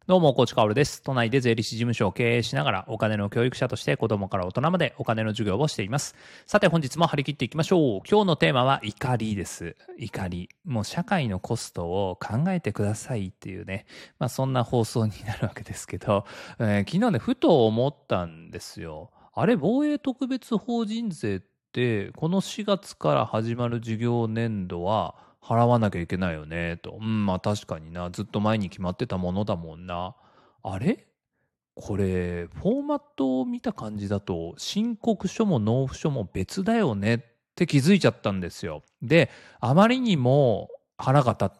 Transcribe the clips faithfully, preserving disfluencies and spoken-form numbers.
どうも、コーチカオルです。都内で税理士事務所を経営しながら、お金の教育者として子供から大人までお金の授業をしています。さて、本日も張り切っていきましょう。今日のテーマは怒りです。怒り。もう社会のコストを考えてくださいっていうね、まあそんな放送になるわけですけど、えー昨日ね、ふと思ったんですよ。あれ、防衛特別法人税って、このしがつから始まる事業年度は、払わなきゃいけないよね、と。うん、まあ確かにな。ずっと前に決まってたものだもんな。あれこれ、フォーマットを見た感じだと、申告書も納付書も別だよねって気づいちゃったんですよ。で、あまりにも腹が立って、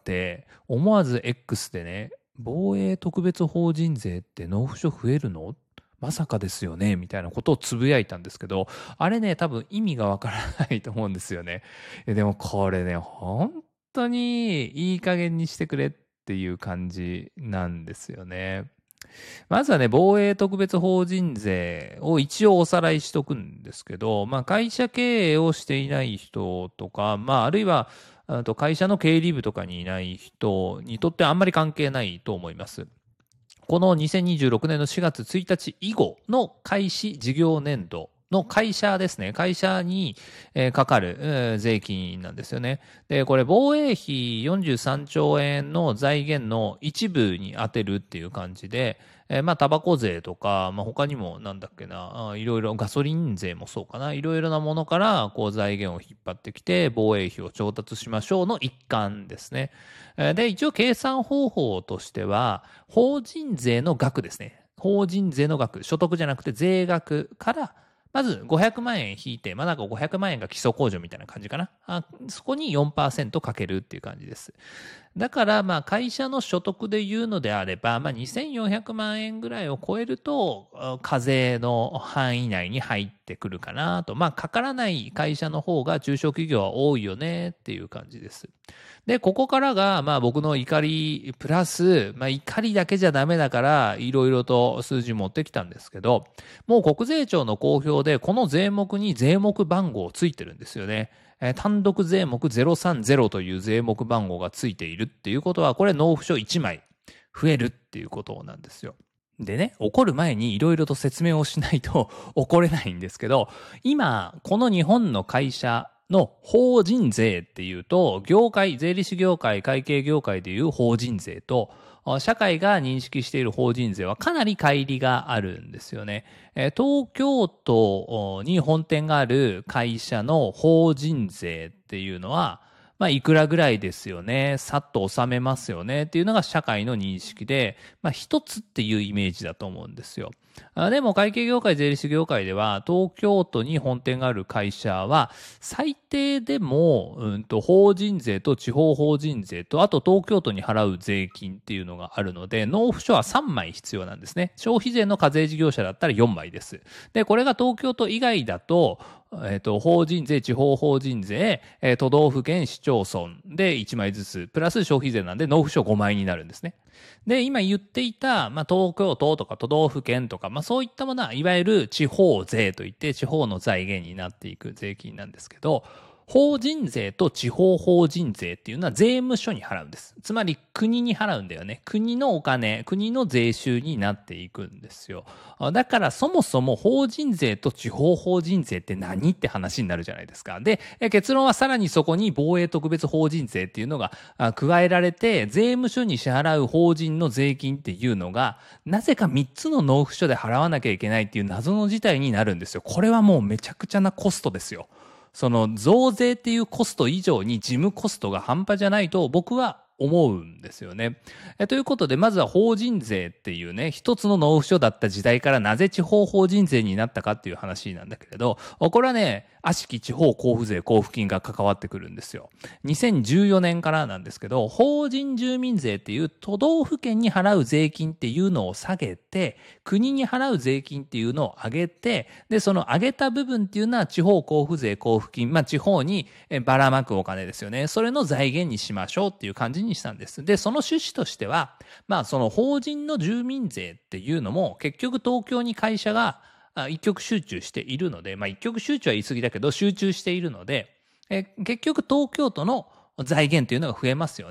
思わず X でね、防衛特別法人税って納付書増えるのまさかですよねみたいなことをつぶやいたんですけど、あれね、多分意味がわからないと思うんですよね。えでもこれね、本当にいい加減にしてくれっていう感じなんですよね。まずはね、防衛特別法人税を一応おさらいしとくんですけど、まあ会社経営をしていない人とか、まああるいは、あと会社の経理部とかにいない人にとってあんまり関係ないと思います。このにせんにじゅうろくねんのしがつついたち以後の開始事業年度の会社ですね。会社に、えーかかる、えー税金なんですよね。で、これ防衛費よんじゅうさんちょうえんの財源の一部に充てるっていう感じで、えーまあ、タバコ税とか、まあ、他にもなんだっけな、あいろいろガソリン税もそうかな、いろいろなものから、こう財源を引っ張ってきて、防衛費を調達しましょうの一環ですね。えーで、一応計算方法としては、法人税の額ですね。法人税の額、所得じゃなくて税額から、まずごひゃくまんえん引いて、まあなんかごひゃくまんえんが基礎控除みたいな感じかな。あそこに よんパーセント かけるっていう感じです。だから、まあ、会社の所得で言うのであれば、まあ、にせんよんひゃくまんえんぐらいを超えると、課税の範囲内に入ってくるかなと。まあ、かからない会社の方が中小企業は多いよねっていう感じです。で、ここからが、まあ、僕の怒りプラス、まあ、怒りだけじゃダメだから、いろいろと数字持ってきたんですけど、もう国税庁の公表で、この税目に税目番号ついてるんですよね。えー単独税目ゼロさんゼロという税目番号がついているっていうことは、これ納付書いちまい増えるっていうことなんですよ。でね、怒る前にいろいろと説明をしないと怒れないんですけど、今、この日本の会社の法人税っていうと、業界、税理士業界、会計業界でいう法人税と、社会が認識している法人税はかなり乖離があるんですよね。東京都に本店がある会社の法人税っていうのは、まあ、いくらぐらいですよね。さっと納めますよね。っていうのが社会の認識で、まあ、一つっていうイメージだと思うんですよ。あでも、会計業界、税理士業界では、東京都に本店がある会社は、最低でも、うんと、法人税と地方法人税と、あと東京都に払う税金っていうのがあるので、納付書はさんまい必要なんですね。消費税の課税事業者だったらよんまいです。で、これが東京都以外だと、えっと、法人税、地方法人税、えー都道府県、市町村でいちまいずつ、プラス消費税なんで納付書ごまいになるんですね。で、今言っていた、まあ、東京都とか都道府県とか、まあ、そういったものは、いわゆる地方税といって、地方の財源になっていく税金なんですけど、法人税と地方法人税っていうのは税務署に払うんです。つまり国に払うんだよね。国のお金、国の税収になっていくんですよ。だからそもそも法人税と地方法人税って何って話になるじゃないですか。で、結論はさらにそこに防衛特別法人税っていうのが加えられて、税務署に支払う法人の税金っていうのが、なぜかみっつの納付書で払わなきゃいけないっていう謎の事態になるんですよ。これはもうめちゃくちゃなコストですよ。その増税っていうコスト以上に事務コストが半端じゃないと僕は思うんですよね。えということで、まずは法人税っていうね、一つの納付書だった時代からなぜ地方法人税になったかっていう話なんだけれど、これはね、悪しき地方交付税交付金が関わってくるんですよ。にせんじゅうよねんからなんですけど、法人住民税っていう都道府県に払う税金っていうのを下げて、国に払う税金っていうのを上げて、で、その上げた部分っていうのは地方交付税交付金、まあ地方にばらまくお金ですよね。それの財源にしましょうっていう感じにしたんです。で、その趣旨としては、まあその法人の住民税っていうのも結局東京に会社が一極集中しているので、まあ一極集中は言い過ぎだけど集中しているので、え結局東京都の財源っていうのが増えますよねと。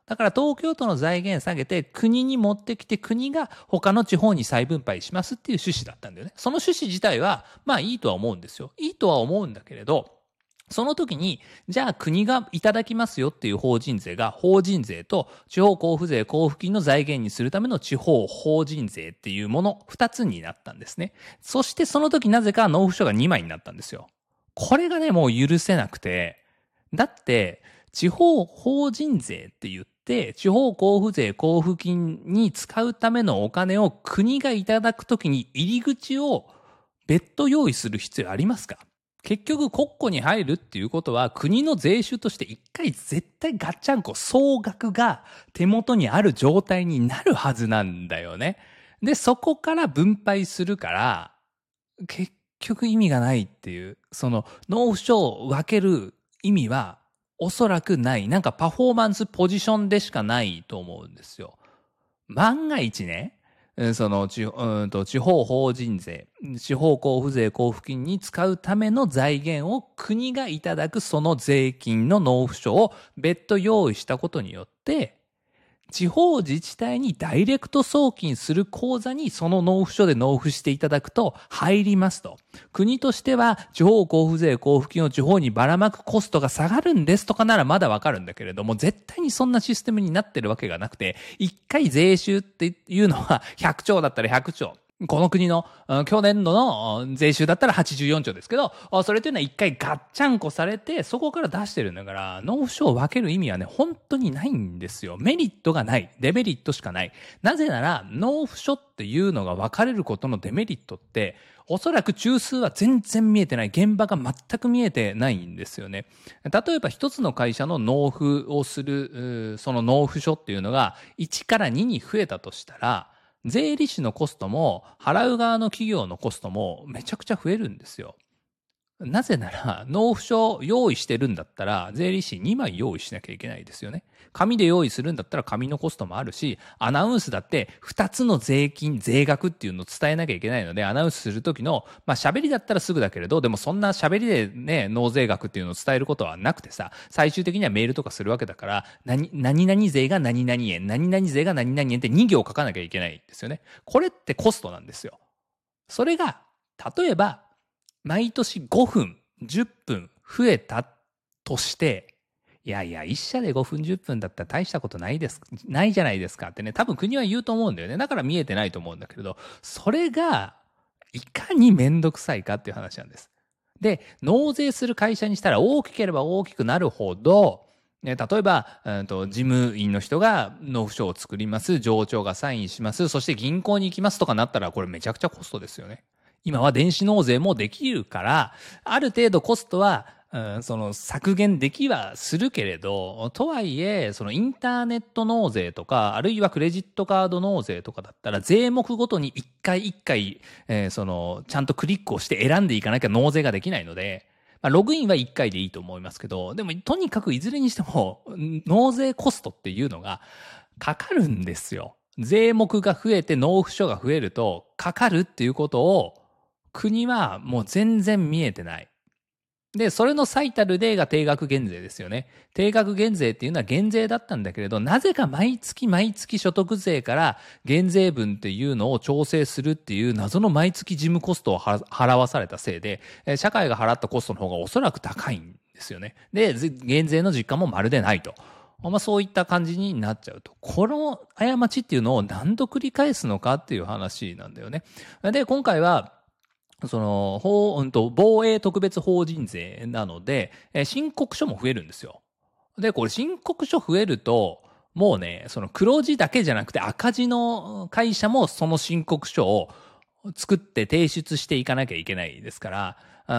だから東京都の財源下げて国に持ってきて国が他の地方に再分配しますっていう趣旨だったんだよね。その趣旨自体はまあいいとは思うんですよ。いいとは思うんだけれど、その時に、じゃあ国がいただきますよっていう法人税が法人税と地方交付税交付金の財源にするための地方法人税っていうもの二つになったんですね。そしてその時なぜか納付書がにまいになったんですよ。これがね、もう許せなくて、だって地方法人税って言って地方交付税交付金に使うためのお金を国がいただく時に入り口を別途用意する必要ありますか？結局国庫に入るっていうことは国の税収として一回絶対ガッチャンコ総額が手元にある状態になるはずなんだよね。で、そこから分配するから結局意味がないっていう、その納付書を分ける意味はおそらくない。なんかパフォーマンスポジションでしかないと思うんですよ。万が一ね、その地、うんと地方法人税、地方交付税交付金に使うための財源を国がいただくその税金の納付書を別途用意したことによって、地方自治体にダイレクト送金する口座にその納付書で納付していただくと入りますと。国としては地方交付税交付金を地方にばらまくコストが下がるんですとかならまだわかるんだけれども、絶対にそんなシステムになってるわけがなくて、一回税収っていうのはひゃくちょうだったらひゃくちょう。この国の去年度の税収だったらはちじゅうよんちょうですけど、それというのは一回ガッチャンコされて、そこから出してるんだから、納付書を分ける意味はね、本当にないんですよ。メリットがない。デメリットしかない。なぜなら、納付書っていうのが分かれることのデメリットって、おそらく中枢は全然見えてない。現場が全く見えてないんですよね。例えば一つの会社の納付をする、その納付書っていうのがいちからにに増えたとしたら、税理士のコストも払う側の企業のコストもめちゃくちゃ増えるんですよ。なぜなら納付書用意してるんだったら税理士にまい用意しなきゃいけないですよね。紙で用意するんだったら紙のコストもあるし、アナウンスだってふたつの税金税額っていうのを伝えなきゃいけないので、アナウンスする時のまあ喋りだったらすぐだけれど、でもそんな喋りでね納税額っていうのを伝えることはなくてさ、最終的にはメールとかするわけだから、何何々税が何々円、何々税が何々円ってに行書かなきゃいけないんですよね。これってコストなんですよ。それが例えば毎年ごふん、じゅっぷん増えたとして、いやいや、一社でごふんじゅっぷんだったら大したことないです、ないじゃないですかってね、多分国は言うと思うんだよね。だから見えてないと思うんだけれど、それがいかにめんどくさいかっていう話なんです。で、納税する会社にしたら大きければ大きくなるほど、ね、例えば、うんと、事務員の人が納付書を作ります、上長がサインします、そして銀行に行きますとかなったら、これめちゃくちゃコストですよね。今は電子納税もできるから、ある程度コストは、うん、その削減できはするけれど、とはいえ、そのインターネット納税とか、あるいはクレジットカード納税とかだったら、税目ごとに一回一回、えー、その、ちゃんとクリックをして選んでいかなきゃ納税ができないので、まあ、ログインはいっかいでいいと思いますけど、でもとにかくいずれにしても、納税コストっていうのがかかるんですよ。税目が増えて納付書が増えると、かかるっていうことを、国はもう全然見えてない。で、それの最たる例が定額減税ですよね。定額減税っていうのは減税だったんだけれど、なぜか毎月毎月所得税から減税分っていうのを調整するっていう謎の毎月事務コストを払わされたせいで、社会が払ったコストの方がおそらく高いんですよね。で、減税の実感もまるでないと。まあそういった感じになっちゃうと。この過ちっていうのを何度繰り返すのかっていう話なんだよね。で、今回は、その、法、うんと、防衛特別法人税なので、えー、申告書も増えるんですよ。で、これ申告書増えると、もうね、その黒字だけじゃなくて赤字の会社もその申告書を作って提出していかなきゃいけないですから、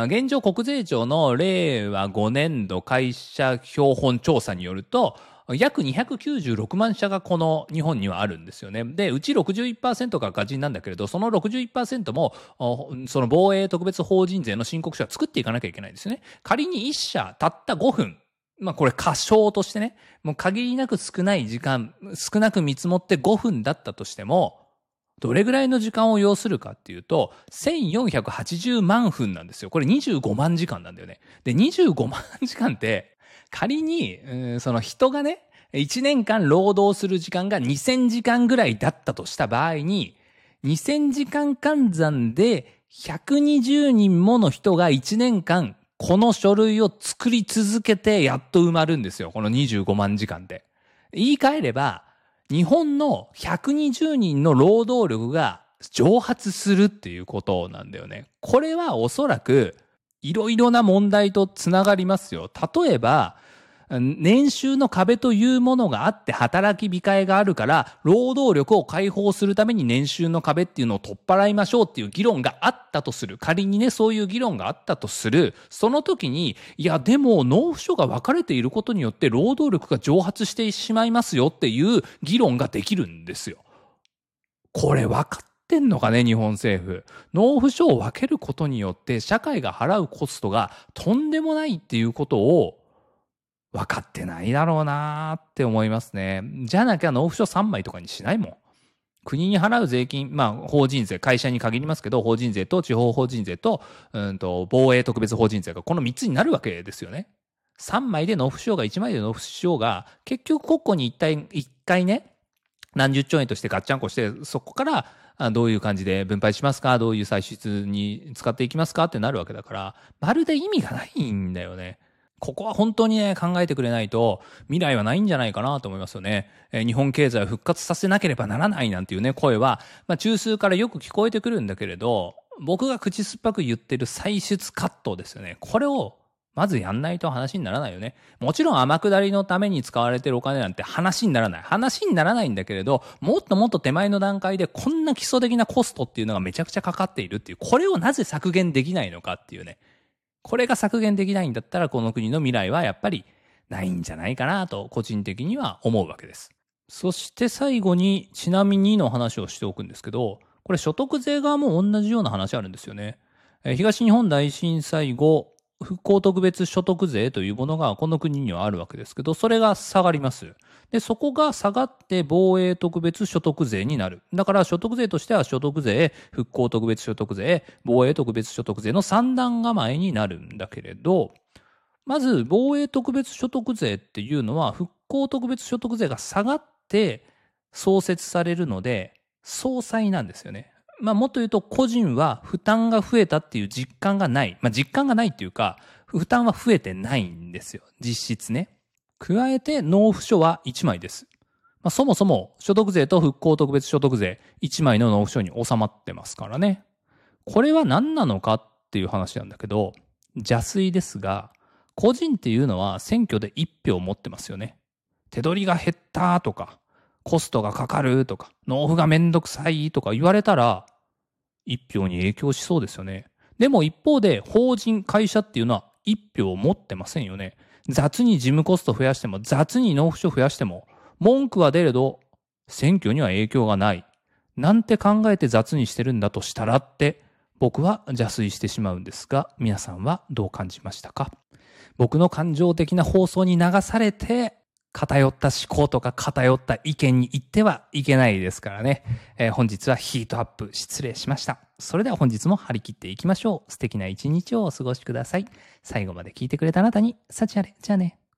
現状国税庁のれいわごねんど会社標本調査によると、約にひゃくきゅうじゅうろくまんしゃがこの日本にはあるんですよね。で、うち ろくじゅういちパーセント が赤字なんだけれど、その ろくじゅういちパーセント も、その防衛特別法人税の申告書は作っていかなきゃいけないんですよね。仮にいっ社たったごふん、まあこれ過少としてね、もう限りなく少ない時間、少なく見積もってごふんだったとしても、どれぐらいの時間を要するかっていうと、せんよんひゃくはちじゅうまんふんなんですよ。これにじゅうごまんじかんなんだよね。で、にじゅうごまんじかんって、仮に、うん、その人がね、 いちねんかん労働する時間がにせんじかんぐらいだったとした場合に、にせんじかん換算でひゃくにじゅうにんもの人がいちねんかんこの書類を作り続けてやっと埋まるんですよ。このにじゅうごまんじかんで。言い換えれば、日本のひゃくにじゅうにんの労働力が蒸発するっていうことなんだよね。これはおそらくいろいろな問題とつながりますよ。例えば、年収の壁というものがあって働き控えがあるから、労働力を解放するために年収の壁っていうのを取っ払いましょうっていう議論があったとする。仮にね、そういう議論があったとする。その時に、いや、でも納付書が分かれていることによって労働力が蒸発してしまいますよっていう議論ができるんですよ。これ分かってんのかね、日本政府。納付書を分けることによって社会が払うコストがとんでもないっていうことを分かってないだろうなーって思いますね。じゃなきゃ納付書さんまいとかにしないもん。国に払う税金、まあ法人税、会社に限りますけど、法人税と地方法人税と、うんと、防衛特別法人税がこのみっつになるわけですよね。さんまいで納付しようがいちまいで納付しようが、結局国庫に一体、一回ね、何十兆円としてガッチャンコして、そこからどういう感じで分配しますか、どういう歳出に使っていきますかってなるわけだから、まるで意味がないんだよね。ここは本当にね、考えてくれないと未来はないんじゃないかなと思いますよね。えー、日本経済を復活させなければならないなんていうね、声は、まあ中枢からよく聞こえてくるんだけれど、僕が口酸っぱく言ってる歳出カットですよね。これをまずやんないと話にならないよね。もちろん天下りのために使われてるお金なんて話にならない。話にならないんだけれど、もっともっと手前の段階でこんな基礎的なコストっていうのがめちゃくちゃかかっているっていう、これをなぜ削減できないのかっていうね。これが削減できないんだったら、この国の未来はやっぱりないんじゃないかなと、個人的には思うわけです。そして最後に、ちなみにの話をしておくんですけど、これ所得税側も同じような話あるんですよね。東日本大震災後、復興特別所得税というものがこの国にはあるわけですけど、それが下がります。で、そこが下がって防衛特別所得税になる。だから所得税としては所得税、復興特別所得税、防衛特別所得税の三段構えになるんだけれど、まず防衛特別所得税っていうのは復興特別所得税が下がって創設されるので、相殺なんですよね。まあもっと言うと個人は負担が増えたっていう実感がない。まあ実感がないっていうか、負担は増えてないんですよ。実質ね。加えて納付書はいちまいです。まあ、そもそも所得税と復興特別所得税いちまいの納付書に収まってますからね。これは何なのかっていう話なんだけど、邪推ですが、個人っていうのは選挙でいちひょう持ってますよね。手取りが減ったとか、コストがかかるとか、納付がめんどくさいとか言われたら、いちひょうに影響しそうですよね。でも一方で法人、会社っていうのはいちひょう持ってませんよね。雑に事務コスト増やしても、雑に納付書増やしても、文句は出れど、選挙には影響がない。なんて考えて雑にしてるんだとしたらって、僕は邪推してしまうんですが、皆さんはどう感じましたか？僕の感情的な放送に流されて、偏った思考とか偏った意見に言ってはいけないですからね。えー、本日はヒートアップ失礼しました。それでは本日も張り切っていきましょう。素敵な一日をお過ごしください。最後まで聞いてくれたあなたに、幸あれ。じゃあね。